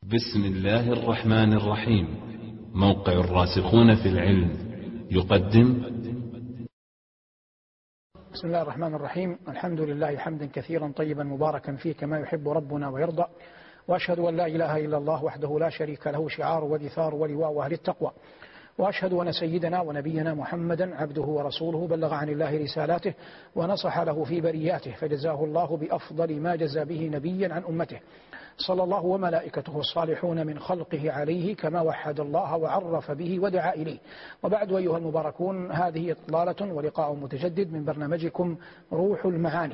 بسم الله الرحمن الرحيم. موقع الراسخون في العلم يقدم. بسم الله الرحمن الرحيم. الحمد لله حمدا كثيرا طيبا مباركا فيه كما يحب ربنا ويرضى، وأشهد أن لا إله إلا الله وحده لا شريك له شعار ودثار ولواء أهل التقوى، وأشهد أن سيدنا ونبينا محمدا عبده ورسوله بلغ عن الله رسالاته ونصح له في برياته، فجزاه الله بأفضل ما جزى به نبيا عن أمته، صلى الله وملائكته الصالحون من خلقه عليه كما وحد الله وعرف به ودعا إليه. وبعد أيها المباركون، هذه إطلالة ولقاء متجدد من برنامجكم روح المعاني.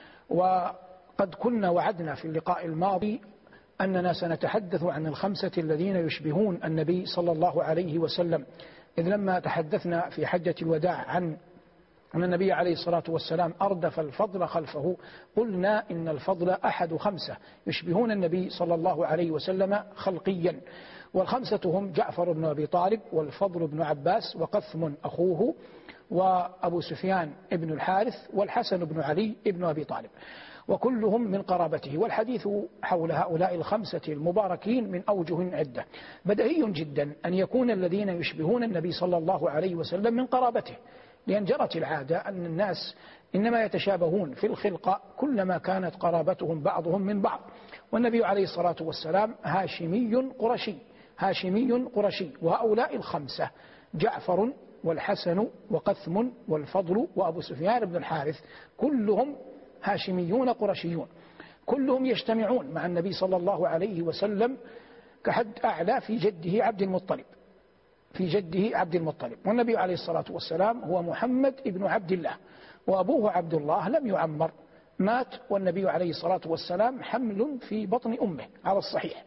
وقد كنا وعدنا في اللقاء الماضي أننا سنتحدث عن الخمسة الذين يشبهون النبي صلى الله عليه وسلم، إذ لما تحدثنا في حجة الوداع عن أن النبي عليه الصلاة والسلام أردف الفضل خلفه، قلنا إن الفضل أحد خمسة يشبهون النبي صلى الله عليه وسلم خلقيا، والخمسة هم جعفر بن أبي طالب، والفضل بن عباس، وقثم أخوه، وأبو سفيان ابن الحارث، والحسن بن علي ابن أبي طالب، وكلهم من قرابته. والحديث حول هؤلاء الخمسة المباركين من أوجه عدة. بديهي جدا أن يكون الذين يشبهون النبي صلى الله عليه وسلم من قرابته، لأن جرت العادة أن الناس إنما يتشابهون في الخلقة كلما كانت قرابتهم بعضهم من بعض، والنبي عليه الصلاة والسلام هاشمي قرشي، هاشمي قرشي. وهؤلاء الخمسة جعفر والحسن وقثم والفضل وأبو سفيان بن الحارث كلهم هاشميون قرشيون، كلهم يجتمعون مع النبي صلى الله عليه وسلم كحد أعلى في جده عبد المطلب، في جده عبد المطلب. والنبي عليه الصلاة والسلام هو محمد ابن عبد الله، وأبوه عبد الله لم يعمر، مات والنبي عليه الصلاة والسلام حمل في بطن أمه على الصحيح.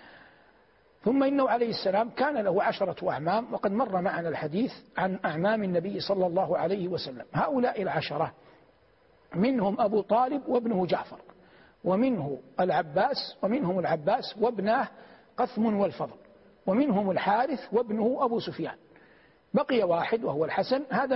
ثم إنه عليه السلام كان له 10 أعمام، وقد مر معنا الحديث عن أعمام النبي صلى الله عليه وسلم. هؤلاء 10 منهم أبو طالب وابنه جعفر، ومنهم العباس وابناه قثم والفضل، ومنهم الحارث وابنه أبو سفيان. بقي واحد وهو الحسن، هذا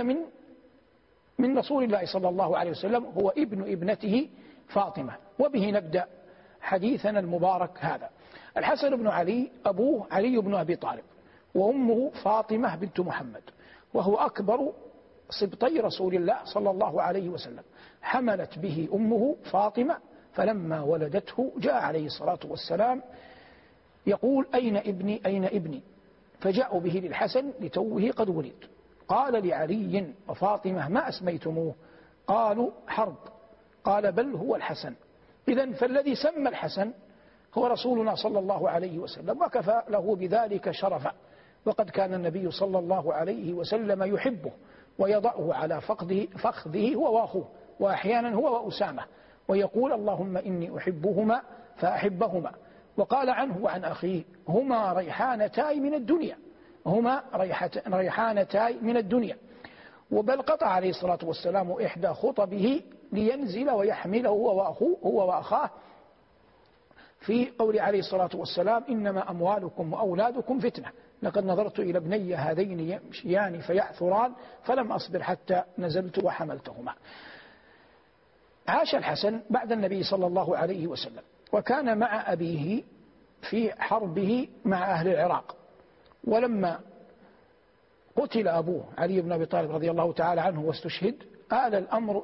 من رسول الله صلى الله عليه وسلم، هو ابن ابنته فاطمة، وبه نبدأ حديثنا المبارك هذا. الحسن بن علي أبوه علي بن أبي طالب، وأمه فاطمة بنت محمد، وهو أكبر سبطي رسول الله صلى الله عليه وسلم. حملت به أمه فاطمة، فلما ولدته جاء عليه الصلاة والسلام يقول: أين ابني أين ابني؟ فجاءوا به للحسن لتوه قد ولد. قال لعلي وفاطمة: ما أسميتموه؟ قالوا: حرب. قال: بل هو الحسن. إذن فالذي سمى الحسن هو رسولنا صلى الله عليه وسلم، وكفى له بذلك شرفا. وقد كان النبي صلى الله عليه وسلم يحبه ويضعه على فخذه هو وأخوه، وأحيانا هو وأسامة، ويقول: اللهم إني أحبهما فأحبهما. وقال عنه وعن أخيه: هما ريحانتاي من الدنيا، هما ريحانتاي من الدنيا. وبل قطع عليه الصلاة والسلام إحدى خطبه لينزل ويحمله هو وأخاه في قول عليه الصلاة والسلام: إنما أموالكم وأولادكم فتنة، لقد نظرت إلى ابني هذين يمشيان فيعثران فلم أصبر حتى نزلت وحملتهما. عاش الحسن بعد النبي صلى الله عليه وسلم، وكان مع أبيه في حربه مع أهل العراق. ولما قتل أبوه علي بن أبي طالب رضي الله تعالى عنه واستشهد، آل الأمر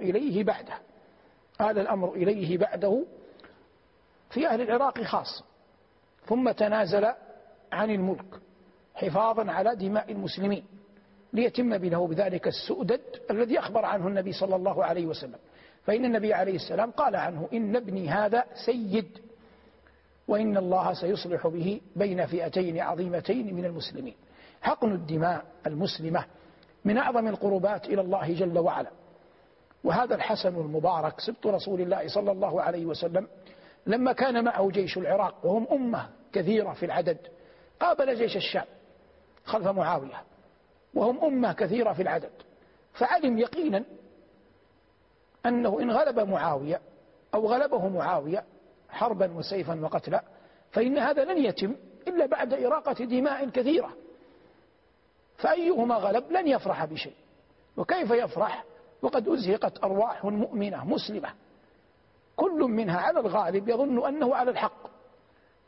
إليه بعده في أهل العراق خاصة، ثم تنازل عن الملك حفاظا على دماء المسلمين، ليتم له بذلك السؤدد الذي أخبر عنه النبي صلى الله عليه وسلم. فإن النبي عليه السلام قال عنه: إن ابني هذا سيد، وإن الله سيصلح به بين فئتين عظيمتين من المسلمين. حقن الدماء المسلمة من أعظم القربات إلى الله جل وعلا. وهذا الحسن المبارك سبط رسول الله صلى الله عليه وسلم، لما كان معه جيش العراق وهم أمة كثيرة في العدد، قابل جيش الشام خلف معاوية وهم أمة كثيرة في العدد، فعلم يقينا أنه إن غلب معاوية أو غلبه معاوية حربا وسيفا وقتلا، فإن هذا لن يتم إلا بعد إراقة دماء كثيرة، فأيهما غلب لن يفرح بشيء. وكيف يفرح وقد أزهقت أرواح مؤمنة مسلمة، كل منها على الغالب يظن أنه على الحق،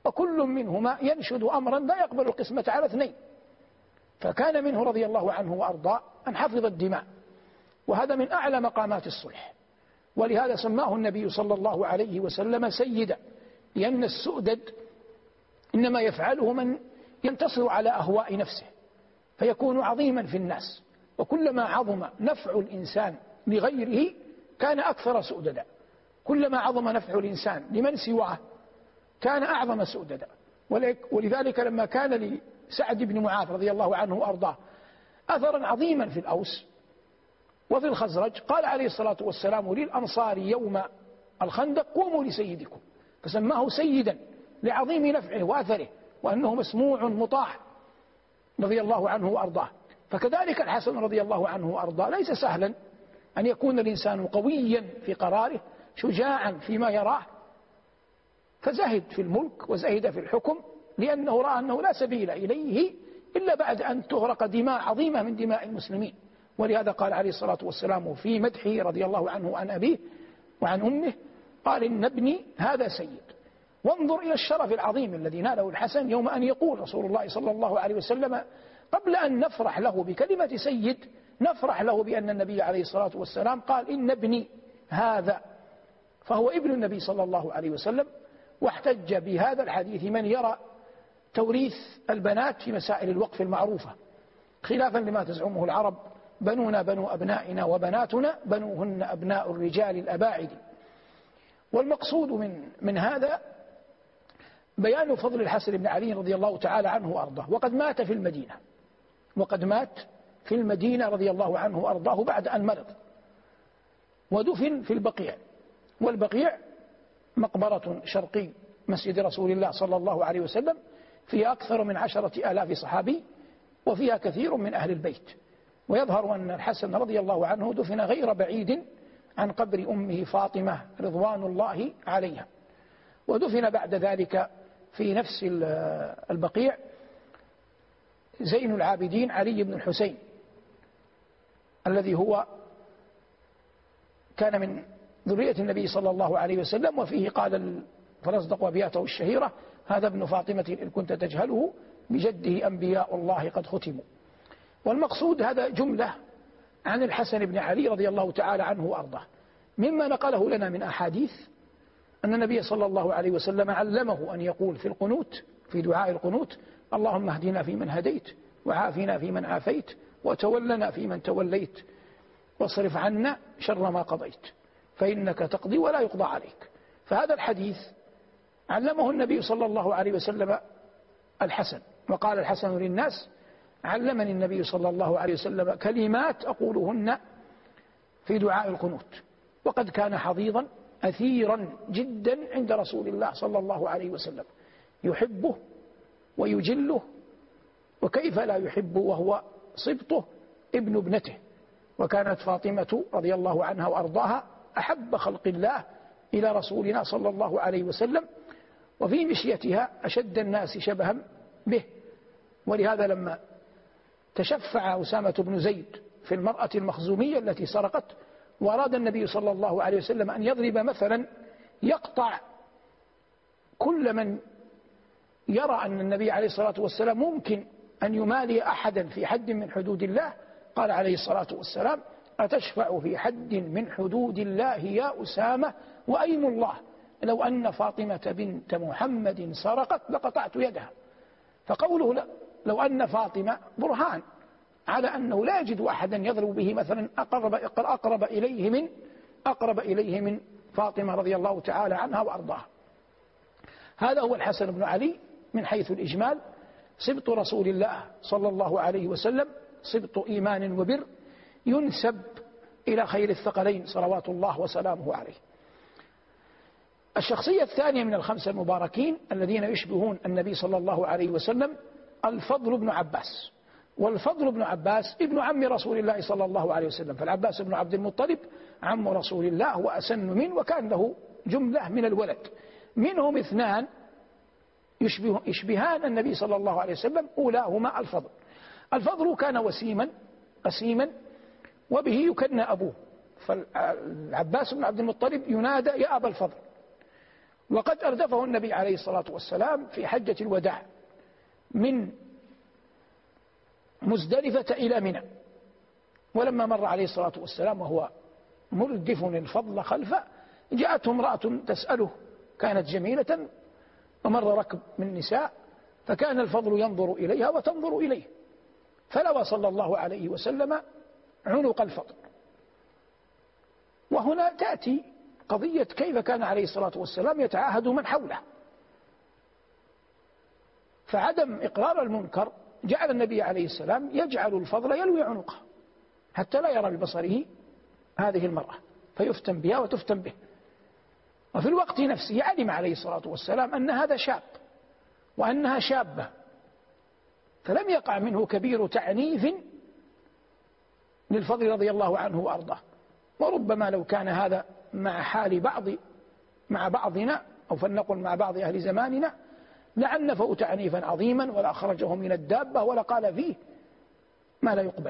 وكل منهما ينشد أمرا لا يقبل القسمة على اثنين. فكان منه رضي الله عنه وأرضاه أن حفظ الدماء، وهذا من أعلى مقامات الصلح، ولهذا سماه النبي صلى الله عليه وسلم سيدا، لأن السؤدد إنما يفعله من ينتصر على أهواء نفسه فيكون عظيما في الناس، وكلما عظم نفع الإنسان لغيره كان أكثر سؤددا، كلما عظم نفع الإنسان لمن سواه كان أعظم سؤددا. ولذلك لما كان لسعد بن معاذ رضي الله عنه وأرضاه أثرا عظيما في الأوس وفي الخزرج، قال عليه الصلاة والسلام للأنصار يوم الخندق: قوموا لسيدكم، فسماه سيدا لعظيم نفعه وأثره، وأنه مسموع مطاع رضي الله عنه وأرضاه. فكذلك الحسن رضي الله عنه وأرضاه ليس سهلا أن يكون الإنسان قويا في قراره شجاعا فيما يراه، فزهد في الملك وزهد في الحكم، لأنه رأى أنه لا سبيل إليه إلا بعد أن تغرق دماء عظيمة من دماء المسلمين. ولهذا قال عليه الصلاة والسلام في مدحه رضي الله عنه وعن أبيه وعن أمه، قال: إن ابني هذا سيد. وانظر إلى الشرف العظيم الذي ناله الحسن يوم أن يقول رسول الله صلى الله عليه وسلم: قبل أن نفرح له بكلمة سيد نفرح له بأن النبي عليه الصلاة والسلام قال: إن ابني هذا، فهو ابن النبي صلى الله عليه وسلم. واحتج بهذا الحديث من يرى توريث البنات في مسائل الوقف المعروفة، خلافا لما تزعمه العرب: بنونا بنو أبنائنا وبناتنا بنوهن أبناء الرجال الأباعد. والمقصود من هذا بيان فضل الحسن بن علي رضي الله تعالى عنه وأرضاه. وقد مات في المدينة رضي الله عنه وأرضاه بعد أن مرض، ودفن في البقيع. والبقيع مقبرة شرقي مسجد رسول الله صلى الله عليه وسلم، فيها أكثر من 10,000 صحابي، وفيها كثير من أهل البيت. ويظهر أن الحسن رضي الله عنه دفن غير بعيد عن قبر أمه فاطمة رضوان الله عليها. ودفن بعد ذلك في نفس البقيع زين العابدين علي بن الحسين، الذي هو كان من ذرية النبي صلى الله عليه وسلم. وفيه قال فنصدق أبياته الشهيرة: هذا ابن فاطمة إن كنت تجهله بجده أنبياء الله قد ختموا. والمقصود هذا جملة عن الحسن بن علي رضي الله تعالى عنه وأرضاه. مما نقله لنا من أحاديث أن النبي صلى الله عليه وسلم علمه أن يقول في القنوت، في دعاء القنوت: اللهم اهدنا فيمن هديت، وعافنا فيمن عافيت، وتولنا فيمن توليت، واصرف عنا شر ما قضيت، فإنك تقضي ولا يقضى عليك. فهذا الحديث علمه النبي صلى الله عليه وسلم الحسن. وقال الحسن للناس: علمني النبي صلى الله عليه وسلم كلمات أقولهن في دعاء القنوت. وقد كان حظيظا أثيرا جدا عند رسول الله صلى الله عليه وسلم، يحبه ويجله، وكيف لا يحبه وهو صبطه ابن ابنته. وكانت فاطمة رضي الله عنها وأرضاها أحب خلق الله إلى رسولنا صلى الله عليه وسلم، وفي مشيتها أشد الناس شبها به. ولهذا لما تشفع أسامة بن زيد في المرأة المخزومية التي سرقت، وأراد النبي صلى الله عليه وسلم أن يضرب مثلا يقطع كل من يرى أن النبي عليه الصلاة والسلام ممكن أن يمالي أحدا في حد من حدود الله، قال عليه الصلاة والسلام: أتشفع في حد من حدود الله يا أسامة؟ وأيم الله لو أن فاطمة بنت محمد سرقت لقطعت يدها. فقوله لو أن فاطمة برهان على أنه لا يجد أحدا يضرب به مثلا أقرب إليه من فاطمة رضي الله تعالى عنها وأرضاها. هذا هو الحسن بن علي من حيث الإجمال، سبط رسول الله صلى الله عليه وسلم، سبط إيمان وبر، ينسب إلى خير الثقلين صلوات الله وسلامه عليه. الشخصية الثانية من الخمسة المباركين الذين يشبهون النبي صلى الله عليه وسلم الفضل بن عباس. والفضل بن عباس ابن عم رسول الله صلى الله عليه وسلم، فالعباس بن عبد المطلب عم رسول الله وأسن منه، وكان له جملة من الولد، منهم اثنان يشبهان النبي صلى الله عليه وسلم، أولاهما الفضل. الفضل كان وسيما قسيما، وبه يكنى أبوه، فالعباس بن عبد المطلب ينادى يا أبا الفضل. وقد أردفه النبي عليه الصلاة والسلام في حجة الوداع من مزدلفة إلى منى، ولما مر عليه الصلاة والسلام وهو مردف الفضل خلفه جاءته امرأة تسأله، كانت جميلة ومر ركب من نساء، فكان الفضل ينظر إليها وتنظر إليه، فلوى صلى الله عليه وسلم عنق الفضل. وهنا تأتي قضية كيف كان عليه الصلاة والسلام يتعاهد من حوله. فعدم إقرار المنكر جعل النبي عليه السلام يجعل الفضل يلوي عنقه حتى لا يرى ببصره هذه المرأة فيفتن بها وتفتن به. وفي الوقت نفسه علم عليه الصلاة والسلام أن هذا شاب وأنها شابة، فلم يقع منه كبير تعنيف للفضل رضي الله عنه وأرضاه. وربما لو كان هذا مع حال مع بعضنا أو فلنقل مع بعض أهل زماننا لعنفه تعنيفا عظيما ولا أخرجه من الدابة ولا قال فيه ما لا يقبل.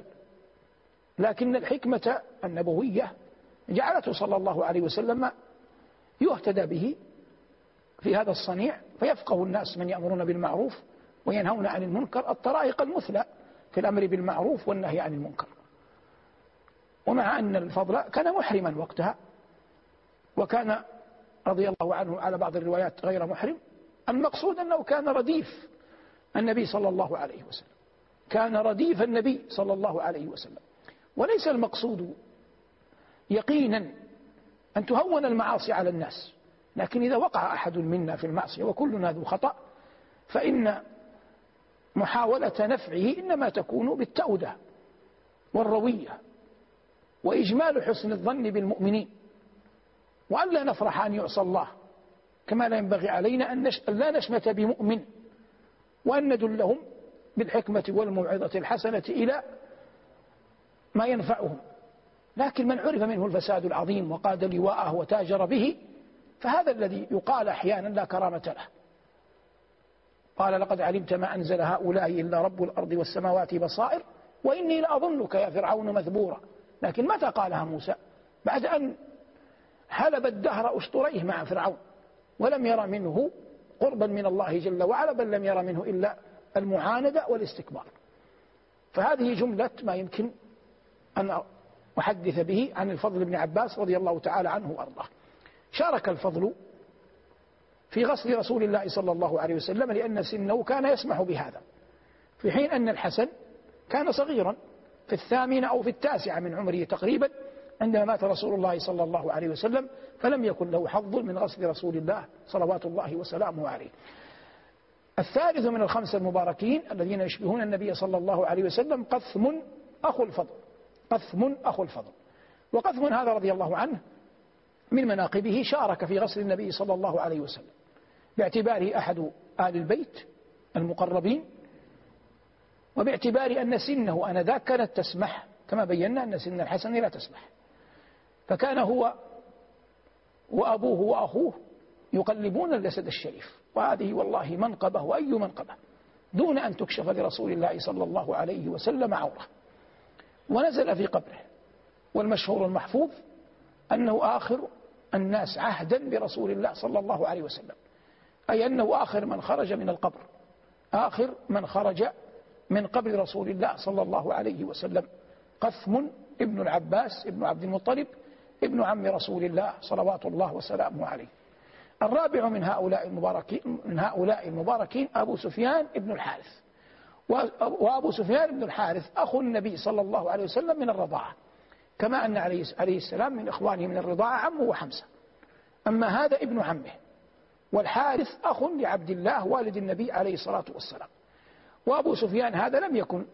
لكن الحكمة النبوية جعلته صلى الله عليه وسلم يهتدى به في هذا الصنيع، فيفقه الناس من يأمرون بالمعروف وينهون عن المنكر الطرائق المثلى في الأمر بالمعروف والنهي عن المنكر. ومع أن الفضل كان محرما وقتها، وكان رضي الله عنه على بعض الروايات غير محرم، المقصود أنه كان رديف النبي صلى الله عليه وسلم، كان رديف النبي صلى الله عليه وسلم. وليس المقصود يقينا أن تهون المعاصي على الناس، لكن إذا وقع أحد منا في المعصية وكلنا ذو خطأ فإن محاولة نفعه إنما تكون بالتأودة والروية وإجمال حسن الظن بالمؤمنين، وأن لا نفرح أن يعصى الله، كما لا ينبغي علينا أن لا نشمت بمؤمن، وأن ندلهم بالحكمة والموعظة الحسنة إلى ما ينفعهم. لكن من عرف منه الفساد العظيم وقاد لواءه وتاجر به فهذا الذي يقال أحيانا لا كرامة له. قال لقد علمت ما أنزل هؤلاء إلا رب الأرض والسماوات بصائر وإني لأظنك يا فرعون مثبورا. لكن متى قالها موسى؟ بعد أن حلب الدهر أسطريه مع فرعون ولم يرى منه قربا من الله جل وعلا، بل لم يرى منه إلا المعاندة والاستكبار. فهذه جملة ما يمكن أن أحدث به عن الفضل بن عباس رضي الله تعالى عنه وأرضاه. شارك الفضل في غسل رسول الله صلى الله عليه وسلم لأن سنه كان يسمح بهذا، في حين أن الحسن كان صغيرا في 8 أو في 9 من عمره تقريبا عندما مات رسول الله صلى الله عليه وسلم، فلم يكن له حظ من غسل رسول الله صلوات الله وسلامه عليه. الثالث من الخمسة المباركين الذين يشبهون النبي صلى الله عليه وسلم قثم أخو الفضل. قثم أخو الفضل، وقثم هذا رضي الله عنه من مناقبه شارك في غسل النبي صلى الله عليه وسلم باعتباره أحد آل البيت المقربين، وباعتبار أن سنه آنذاك كانت تسمح، كما بينا أن سن الحسن لا تسمح، فكان هو وأبوه وأخوه يقلبون الجسد الشريف، وهذه والله منقبة وأي منقبة دون أن تكشف لرسول الله صلى الله عليه وسلم عورة. ونزل في قبره، والمشهور المحفوظ أنه آخر الناس عهدا برسول الله صلى الله عليه وسلم، أي أنه آخر من خرج من القبر، آخر من خرج من قبر رسول الله صلى الله عليه وسلم. قثم ابن العباس ابن عبد المطلب ابن عم رسول الله صلوات الله وسلامه عليه. الرابع من هؤلاء المباركين أبو سفيان ابن الحارث. وأبو سفيان ابن الحارث أخو النبي صلى الله عليه وسلم من الرضاعة، كما أن عليه السلام من إخوانه من الرضاعة عمه وحمزة، أما هذا ابن عمه. والحارث أخ لعبد الله والد النبي عليه الصلاة والسلام. وأبو سفيان هذا لم يكن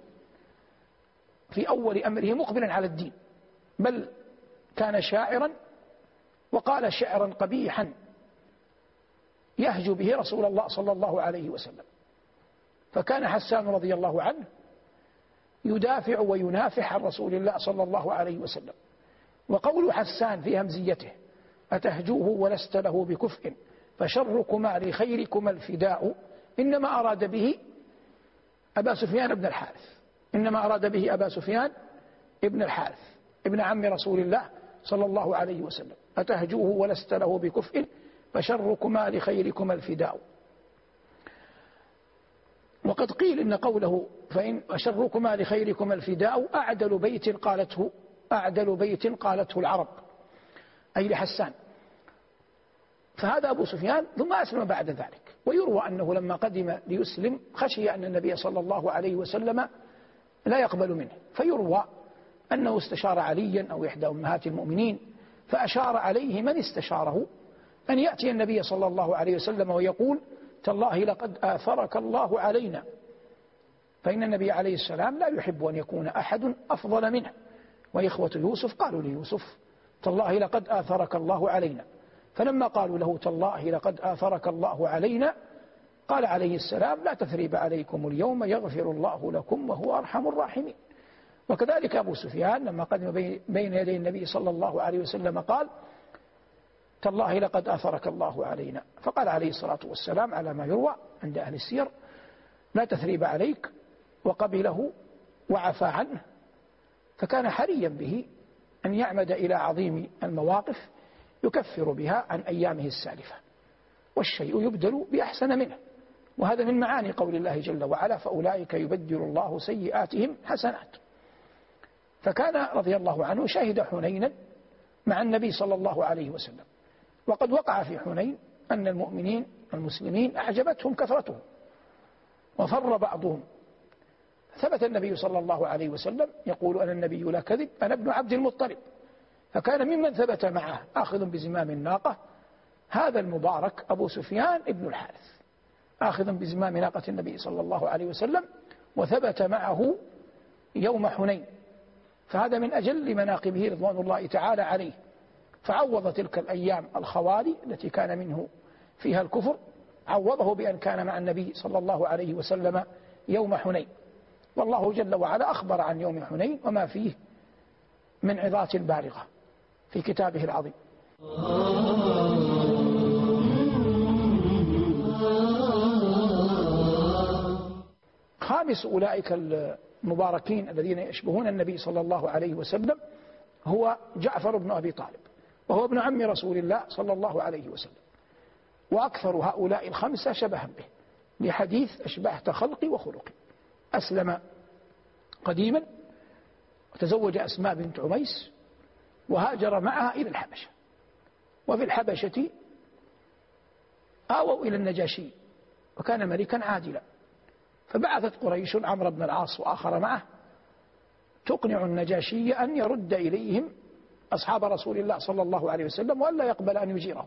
في أول أمره مقبلا على الدين، بل كان شاعرا وقال شعرا قبيحا يهجو به رسول الله صلى الله عليه وسلم. فكان حسان رضي الله عنه يدافع وينافح عن رسول الله صلى الله عليه وسلم. وقول حسان في همزيته أتهجوه ولست له بكفء فشركما لخيركما الفداء، إنما أراد به أبا سفيان بن الحارث، إنما أراد به أبا سفيان ابن الحارث ابن عم رسول الله صلى الله عليه وسلم. أتهجوه ولست له بكفء فشركما لخيركما الفداء. وقد قيل إن قوله فإن شركما لخيركما الفداء أعدل بيت قالته العرب، أي لحسان. فهذا أبو سفيان ثم أسلم بعد ذلك. ويروى أنه لما قدم ليسلم خشي أن النبي صلى الله عليه وسلم لا يقبل منه، فيروى أنه استشار عليا أو إحدى أمهات المؤمنين فأشار عليه من استشاره أن يأتي النبي صلى الله عليه وسلم ويقول تالله لقد آثرك الله علينا، فإن النبي عليه السلام لا يحب أن يكون أحد أفضل منه. وإخوة يوسف قالوا ليوسف تالله لقد آثرك الله علينا، فلما قالوا له تالله لقد آثرك الله علينا قال عليه السلام لا تثريب عليكم اليوم يغفر الله لكم وهو أرحم الراحمين. وكذلك أبو سفيان لما قدم بين يدي النبي صلى الله عليه وسلم قال تالله لقد آثرك الله علينا، فقال عليه الصلاة والسلام على ما يروى عند أهل السير لا تثريب عليك، وقبله وعفى عنه. فكان حريا به أن يعمد إلى عظيم المواقف يكفر بها عن أيامه السالفة، والشيء يبدل بأحسن منه. وهذا من معاني قول الله جل وعلا فأولئك يبدل الله سيئاتهم حسنات. فكان رضي الله عنه شهد حنينا مع النبي صلى الله عليه وسلم، وقد وقع في حنين أن المسلمين أعجبتهم كثرتهم وفر بعضهم. ثبت النبي صلى الله عليه وسلم يقول أنا النبي لا كذب أنا ابن عبد المطلب، فكان ممن ثبت معه آخذ بزمام الناقة هذا المبارك أبو سفيان ابن الحارث، آخذ بزمام ناقة النبي صلى الله عليه وسلم وثبت معه يوم حنين. فهذا من أجل مناقبه رضوان الله تعالى عليه. فعوض تلك الأيام الخوالي التي كان منه فيها الكفر، عوضه بأن كان مع النبي صلى الله عليه وسلم يوم حنين. والله جل وعلا أخبر عن يوم حنين وما فيه من عظات بالغة في كتابه العظيم. خامس أولئك المباركين الذين يشبهون النبي صلى الله عليه وسلم هو جعفر بن أبي طالب، وهو ابن عم رسول الله صلى الله عليه وسلم. وأكثر هؤلاء الخمسة شبها به لحديث أشبهت خلقي وخلقي. أسلم قديما وتزوج أسماء بنت عميس وهاجر معها إلى الحبشة، وفي الحبشة آووا إلى النجاشي وكان ملكا عادلا، فبعثت قريش عمرو بن العاص وآخر معه تقنع النجاشي أن يرد إليهم أصحاب رسول الله صلى الله عليه وسلم وألا يقبل أن يجيرهم.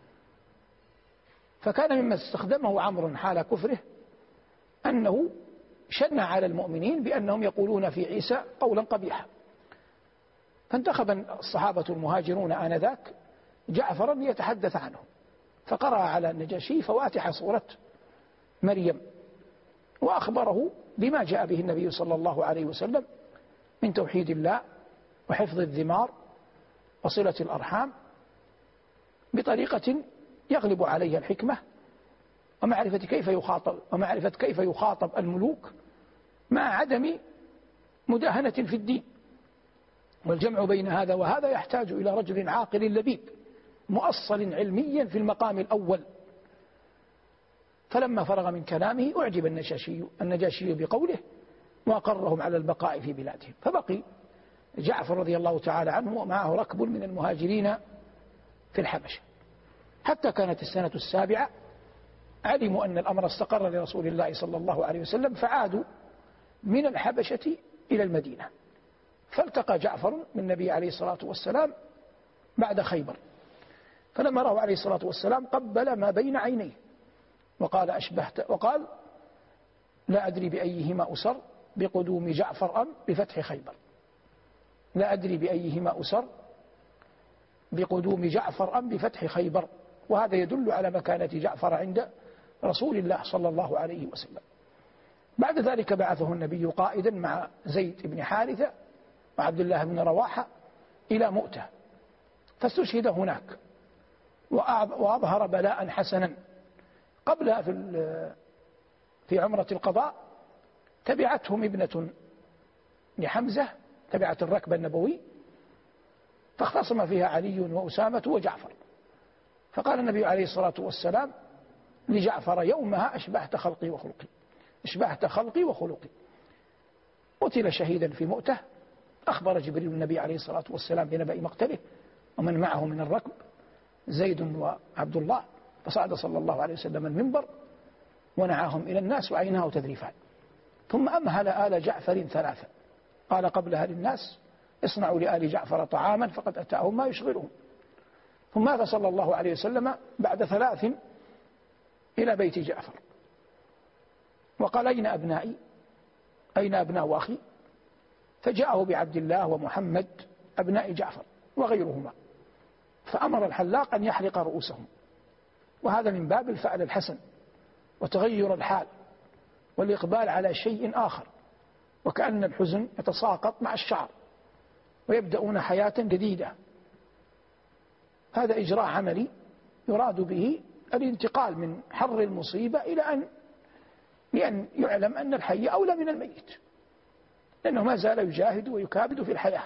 فكان مما استخدمه عمرو حال كفره أنه شن على المؤمنين بأنهم يقولون في عيسى قولا قبيحا، فانتخب الصحابة المهاجرون آنذاك جعفرا ليتحدث عنهم، فقرأ على النجاشي فواتح سورة مريم وأخبره بما جاء به النبي صلى الله عليه وسلم من توحيد الله وحفظ الذمار وصلة الأرحام بطريقة يغلب عليها الحكمة ومعرفة كيف يخاطب الملوك مع عدم مداهنة في الدين. والجمع بين هذا وهذا يحتاج إلى رجل عاقل لبيب مؤصل علميا في المقام الأول. فلما فرغ من كلامه أعجب النجاشي بقوله وأقرهم على البقاء في بلادهم، فبقي جعفر رضي الله تعالى عنه ومعه ركب من المهاجرين في الحبشة حتى كانت السنة السابعة. علموا أن الأمر استقر لرسول الله صلى الله عليه وسلم فعادوا من الحبشة إلى المدينة، فالتقى جعفر بالنبي عليه الصلاة والسلام بعد خيبر، فلما رأوا عليه الصلاة والسلام قبل ما بين عينيه وقال لا أدري بأيهما أسر بقدوم جعفر أم بفتح خيبر، لا أدري بأيهما أسر بقدوم جعفر أم بفتح خيبر. وهذا يدل على مكانة جعفر عند رسول الله صلى الله عليه وسلم. بعد ذلك بعثه النبي قائدا مع زيد بن حارثة وعبد الله بن رواحة إلى مؤتة، فاستشهد هناك وأظهر بلاء حسنا. قبل في عمرة القضاء تبعتهم ابنة لحمزة، تبعت الركب النبوي، فاختصم فيها علي وأسامة وجعفر، فقال النبي عليه الصلاة والسلام لجعفر يومها أشبهت خلقي وخلقي، أشبهت خلقي وخلقي. قتل شهيدا في مؤتة. أخبر جبريل النبي عليه الصلاة والسلام بنبأ مقتله ومن معه من الركب زيد وعبد الله، فصعد صلى الله عليه وسلم المنبر ونعاهم إلى الناس وعيناه تذريفان، ثم أمهل آل جعفر ثلاثة، قال قبلها للناس اصنعوا لآل جعفر طعاما فقد أتاهم ما يشغلهم. ثم مات صلى الله عليه وسلم بعد 3 إلى بيت جعفر وقال أين أبنائي، أين أبناء أخي؟ فجاءه بعبد الله ومحمد أبناء جعفر وغيرهما، فأمر الحلاق أن يحلق رؤوسهم، وهذا من باب الفعل الحسن وتغير الحال والإقبال على شيء آخر، وكأن الحزن يتساقط مع الشعر ويبدأون حياة جديدة. هذا إجراء عملي يراد به الانتقال من حر المصيبة إلى لأن يعلم أن الحي أولى من الميت، لأنه ما زال يجاهد ويكابد في الحياة.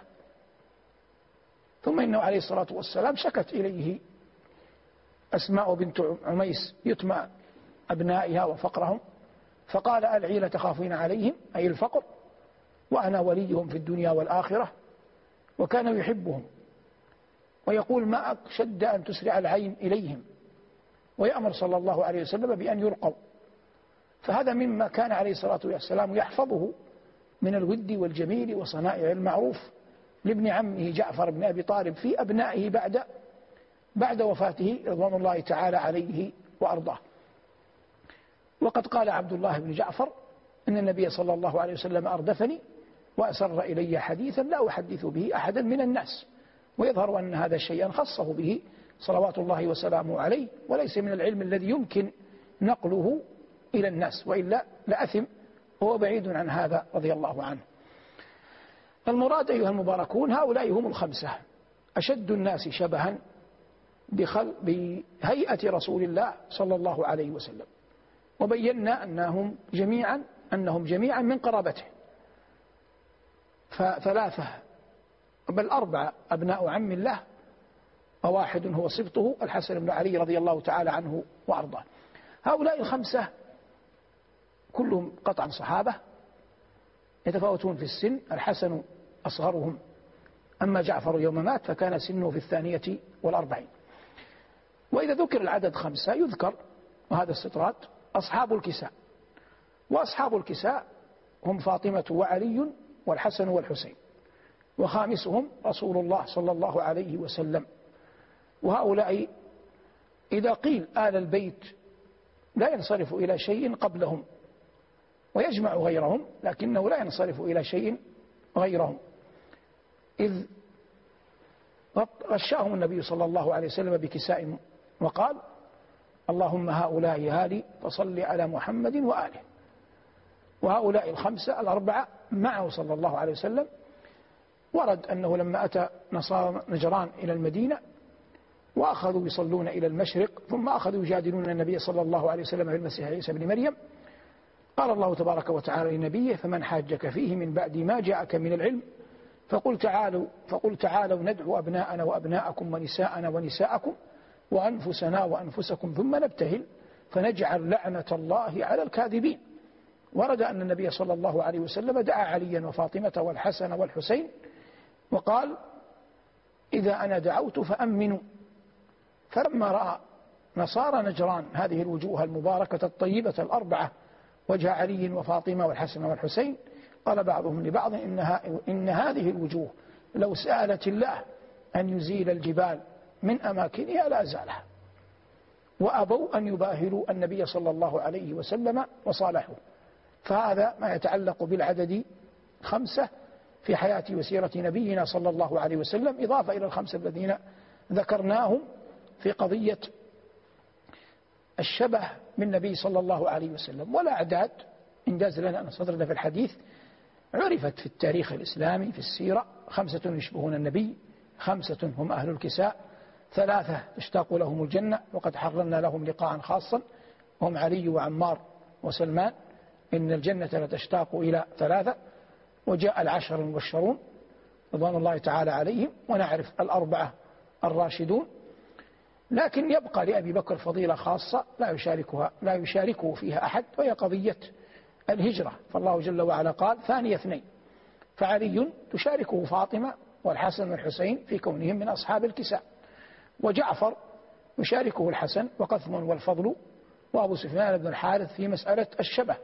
ثم إنه عليه الصلاة والسلام شكت إليه أسماء بنت عميس يتمى أبنائها وفقرهم، فقال العيلة تخافين عليهم أي الفقر وأنا وليهم في الدنيا والآخرة، وكان يحبهم ويقول ما أشد أن تسرع العين إليهم، ويأمر صلى الله عليه وسلم بأن يرقوا. فهذا مما كان عليه الصلاة والسلام يحفظه من الود والجميل وصنائع المعروف لابن عمه جعفر بن أبي طالب في أبنائه بعد وفاته رضوان الله تعالى عليه وأرضاه. وقد قال عبد الله بن جعفر إن النبي صلى الله عليه وسلم أردفني وأسر إلي حديثا لا أحدث به أحدا من الناس، ويظهر أن هذا شيئا خصه به صلوات الله وسلامه عليه، وليس من العلم الذي يمكن نقله إلى الناس، وإلا لأثم وهو بعيد عن هذا رضي الله عنه. المراد أيها المباركون هؤلاء هم ال5 أشد الناس شبها بهيئة رسول الله صلى الله عليه وسلم، وبينا أنهم جميعا من قرابته، ف3 بل 4 أبناء عم الله، وواحد هو سبطه الحسن بن علي رضي الله تعالى عنه وأرضاه. هؤلاء ال5 كلهم قطعا صحابة يتفاوتون في السن، الحسن أصغرهم، أما جعفر يوم مات فكان سنه في 42. وإذا ذكر العدد 5 يذكر، وهذا استطراد، أصحاب الكساء، وأصحاب الكساء هم فاطمة وعلي والحسن والحسين، وخامسهم رسول الله صلى الله عليه وسلم. وهؤلاء إذا قيل آل البيت لا ينصرف إلى شيء قبلهم ويجمع غيرهم، لكنه لا ينصرف إلى شيء غيرهم، إذ غشاهم النبي صلى الله عليه وسلم بكساء وقال اللهم هؤلاء آلي فصل على محمد وآله. وهؤلاء ال5 ال4 معه صلى الله عليه وسلم. ورد أنه لما أتى نصارى نجران إلى المدينة وأخذوا يصلون إلى المشرق، ثم أخذوا يجادلون النبي صلى الله عليه وسلم في المسيح عيسى بن مريم، قال الله تبارك وتعالى لنبيه فمن حاجك فيه من بعد ما جاءك من العلم فقل تعالوا ندعو أبناءنا وأبناءكم ونساءنا ونساءكم وأنفسنا وأنفسكم ثم نبتهل فنجعل لعنة الله على الكاذبين. ورد أن النبي صلى الله عليه وسلم دعا عليا وفاطمة والحسن والحسين وقال إذا أنا دعوت فأمنوا. فلما رأى نصارى نجران هذه الوجوه المباركة الطيبة ال4 وجه علي وفاطمة والحسن والحسين، قال بعضهم لبعض إن هذه الوجوه لو سألت الله أن يزيل الجبال من أماكنها لا زالها، وأبوا أن يباهلوا النبي صلى الله عليه وسلم وصالحوا. فهذا ما يتعلق بالعدد 5 في حياة وسيرة نبينا صلى الله عليه وسلم، إضافة إلى ال5 الذين ذكرناهم في قضية الشبه من النبي صلى الله عليه وسلم. ولا أعداد إنجاز لنا أن صدرنا في الحديث عرفت في التاريخ الإسلامي في السيرة: 5 يشبهون النبي، 5 هم أهل الكساء، 3 تشتاق لهم الجنة وقد حرمنا لهم لقاء خاصا هم علي وعمار وسلمان، إن الجنة لتشتاق إلى 3. وجاء 10 المبشرون رضوان الله تعالى عليهم، ونعرف 4 الراشدون. لكن يبقى لأبي بكر فضيلة خاصة لا يشاركه فيها أحد، وهي قضية الهجرة. فالله جل وعلا قال ثاني اثنين، فعلي تشاركه فاطمة والحسن والحسين في كونهم من أصحاب الكساء، وجعفر يشاركه الحسن وقثم والفضل وأبو سفيان بن الحارث في مسألة الشبه.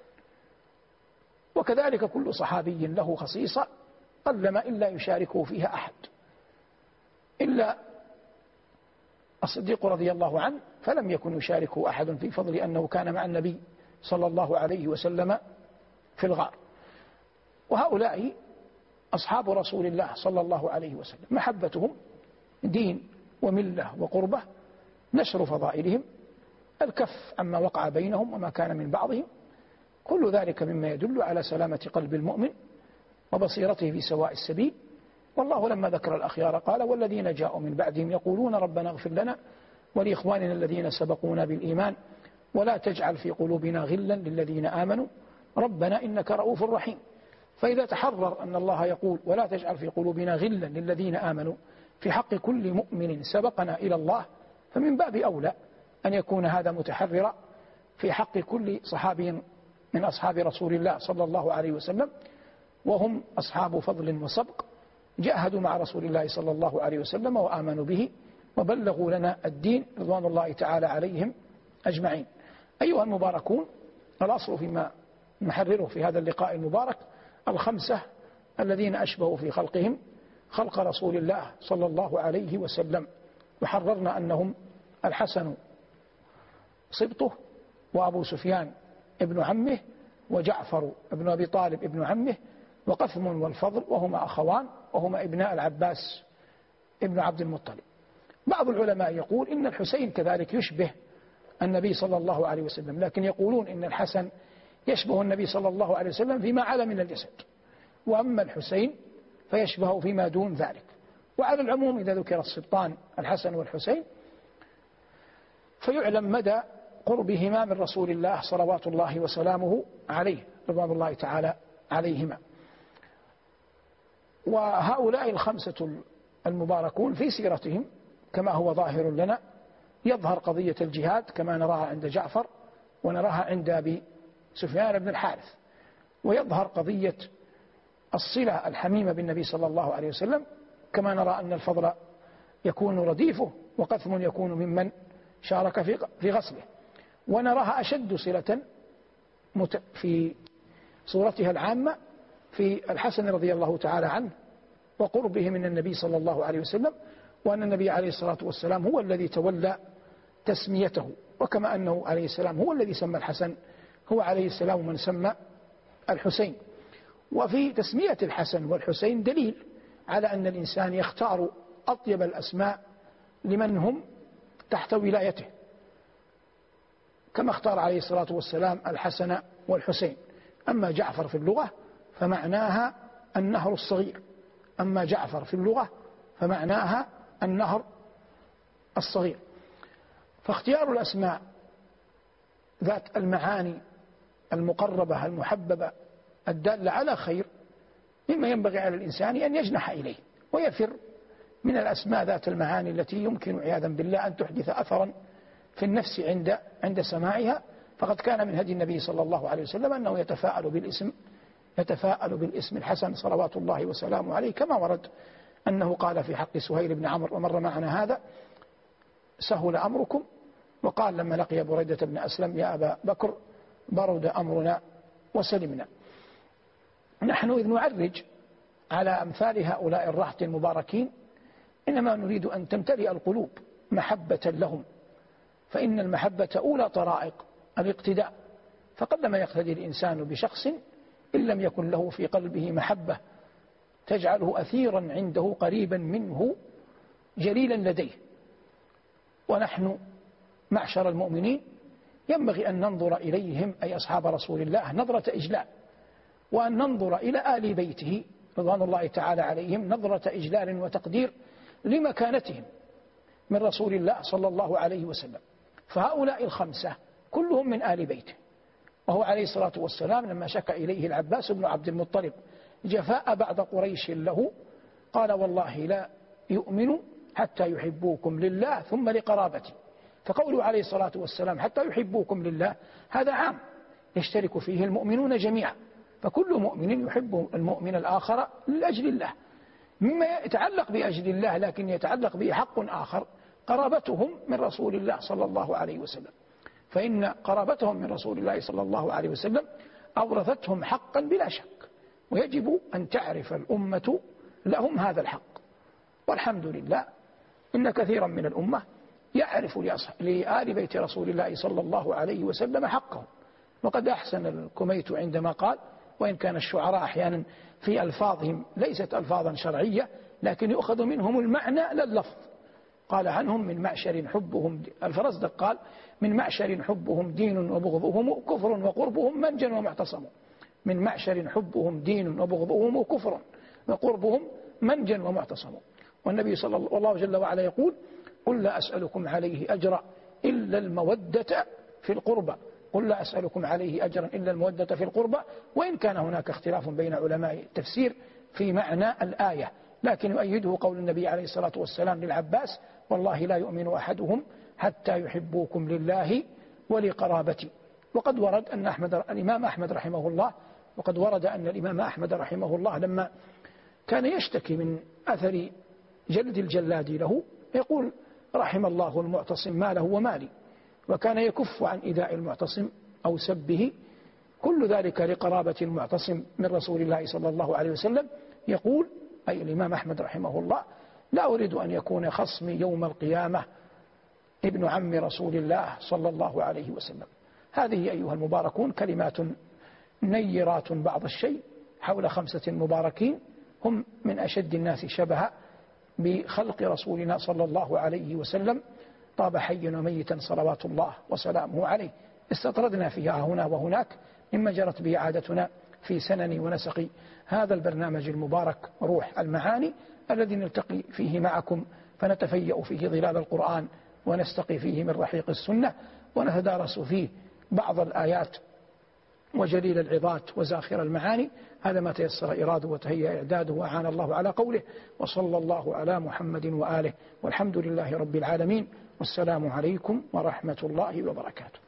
وكذلك كل صحابي له خصيصة قلما إلا يشاركه فيها أحد، إلا الصديق رضي الله عنه فلم يكن يشاركه أحد في فضل أنه كان مع النبي صلى الله عليه وسلم في الغار. وهؤلاء أصحاب رسول الله صلى الله عليه وسلم، محبتهم دين وملة وقربة، نشر فضائلهم، الكف عما وقع بينهم وما كان من بعضهم، كل ذلك مما يدل على سلامة قلب المؤمن وبصيرته في سواء السبيل. والله لما ذكر الأخيار قال والذين جاءوا من بعدهم يقولون ربنا اغفر لنا ولإخواننا الذين سبقونا بالإيمان ولا تجعل في قلوبنا غلا للذين آمنوا ربنا إنك رؤوف رحيم. فإذا تحرر أن الله يقول ولا تجعل في قلوبنا غلا للذين آمنوا في حق كل مؤمن سبقنا إلى الله، فمن باب أولى أن يكون هذا متحررا في حق كل صحابي من أصحاب رسول الله صلى الله عليه وسلم، وهم أصحاب فضل وسبق، جاهدوا مع رسول الله صلى الله عليه وسلم وآمنوا به وبلغوا لنا الدين رضوان الله تعالى عليهم أجمعين. أيها المباركون، الأصل فيما نحرره في هذا اللقاء المبارك الخمسة الذين أشبهوا في خلقهم خلق رسول الله صلى الله عليه وسلم، وحررنا أنهم الحسن صبطه، وأبو سفيان ابن عمه، وجعفر ابن أبي طالب ابن عمه، وقثم والفضل وهما أخوان وهما ابناء العباس ابن عبد المطلب. بعض العلماء يقول إن الحسين كذلك يشبه النبي صلى الله عليه وسلم، لكن يقولون إن الحسن يشبه النبي صلى الله عليه وسلم فيما علا من الجسد، وأما الحسين فيشبه فيما دون ذلك. وعلى العموم إذا ذكر السبطان الحسن والحسين فيعلم مدى قربهما من رسول الله صلوات الله وسلامه عليه رضوان الله تعالى عليهما. وهؤلاء الخمسة المباركون في سيرتهم كما هو ظاهر لنا يظهر قضية الجهاد كما نراها عند جعفر ونراها عند أبي سفيان بن الحارث، ويظهر قضية الصلة الحميمة بالنبي صلى الله عليه وسلم كما نرى أن الفضل يكون رديفه وقثم يكون ممن شارك في غسله، ونراها أشد صلة في صورتها العامة في الحسن رضي الله تعالى عنه وقربه من النبي صلى الله عليه وسلم، وأن النبي عليه الصلاة والسلام هو الذي تولى تسميته، وكما أنه عليه السلام هو الذي سمى الحسن هو عليه السلام من سمى الحسين. وفي تسمية الحسن والحسين دليل على أن الإنسان يختار أطيب الأسماء لمن هم تحت ولايته، كما اختار عليه الصلاة والسلام الحسن والحسين. أما جعفر في اللغة فمعناها النهر الصغير، أما جعفر في اللغة فمعناها النهر الصغير. فاختيار الأسماء ذات المعاني المقربة المحببة الدالة على خير مما ينبغي على الإنسان أن يجنح إليه ويفر من الأسماء ذات المعاني التي يمكن عياذا بالله أن تحدث أثرا في النفس عند سماعها. فقد كان من هدي النبي صلى الله عليه وسلم أنه يتفاءل بالاسم الحسن صلوات الله وسلامه عليه، كما ورد أنه قال في حق سهيل بن عمرو ومر معنا هذا سهل أمركم، وقال لما لقي بريدة بن أسلم يا أبا بكر برد أمرنا وسلمنا. نحن إذ نعرج على أمثال هؤلاء الرهط المباركين إنما نريد أن تمتلئ القلوب محبة لهم، فإن المحبة أولى طرائق الاقتداء، فقلما يقتدي الإنسان بشخص إن لم يكن له في قلبه محبة تجعله أثيرا عنده قريبا منه جليلا لديه. ونحن معشر المؤمنين ينبغي أن ننظر إليهم أي أصحاب رسول الله نظرة إجلال، وأن ننظر إلى آل بيته رضوان الله تعالى عليهم نظرة إجلال وتقدير لمكانتهم من رسول الله صلى الله عليه وسلم. فهؤلاء الخمسة كلهم من آل بيته، وهو عليه الصلاة والسلام لما شكى إليه العباس بن عبد المطلب جفاء بعض قريش له قال والله لا يؤمن حتى يحبوكم لله ثم لقرابتي. فقوله عليه الصلاة والسلام حتى يحبوكم لله هذا عام يشترك فيه المؤمنون جميعا، فكل مؤمن يحب المؤمن الآخر لأجل الله، مما يتعلق بأجل الله لكن يتعلق به حق آخر قرابتهم من رسول الله صلى الله عليه وسلم، فإن قرابتهم من رسول الله صلى الله عليه وسلم أورثتهم حقا بلا شك، ويجب أن تعرف الأمة لهم هذا الحق. والحمد لله إن كثيرا من الأمة يعرف لآل بيت رسول الله صلى الله عليه وسلم حقهم. وقد أحسن الكميت عندما قال: وإن كان الشعراء أحيانا في ألفاظهم ليست ألفاظا شرعية لكن يؤخذ منهم المعنى لا اللفظ. قال عنهم: من معشر حبهم الفرزدق قال: من معشر حبهم دين وبغضهم كفر وقربهم منجا ومعتصم. من معشر حبهم دين وبغضهم كفر وقربهم منجا ومعتصم. والنبي صلى الله جل وعلا يقول: قل لا أسألكم عليه أجرا إلا المودة في القربى. قل لا أسألكم عليه أجرا إلا المودة في القربى. وإن كان هناك اختلاف بين علماء التفسير في معنى الآية، لكن يؤيده قول النبي عليه الصلاة والسلام للعباس: والله لا يؤمن أحدهم حتى يحبوكم لله ولقرابتي. وقد ورد أن الإمام أحمد رحمه الله لما كان يشتكي من أثر جلد الجلاد له يقول: رحم الله المعتصم ماله ومالي، وكان يكف عن إيذاء المعتصم أو سبه، كل ذلك لقرابة المعتصم من رسول الله صلى الله عليه وسلم. يقول أي الإمام أحمد رحمه الله: لا أريد أن يكون خصمي يوم القيامة ابن عم رسول الله صلى الله عليه وسلم. هذه أيها المباركون كلمات نيرات بعض الشيء حول 5 مباركين هم من أشد الناس شبها بخلق رسولنا صلى الله عليه وسلم، طاب حيا وميتا صلوات الله وسلامه عليه. استطردنا فيها هنا وهناك مما جرت به عادتنا في سنن ونسق هذا البرنامج المبارك روح المعاني، الذي نلتقي فيه معكم فنتفيأ فيه ظلال القرآن ونستقي فيه من رحيق السنة، ونتدارس فيه بعض الآيات وجليل العظات وزاخر المعاني. هذا ما تيسر إراده وتهيأ إعداده وأعان الله على قوله. وصلى الله على محمد وآله، والحمد لله رب العالمين، والسلام عليكم ورحمة الله وبركاته.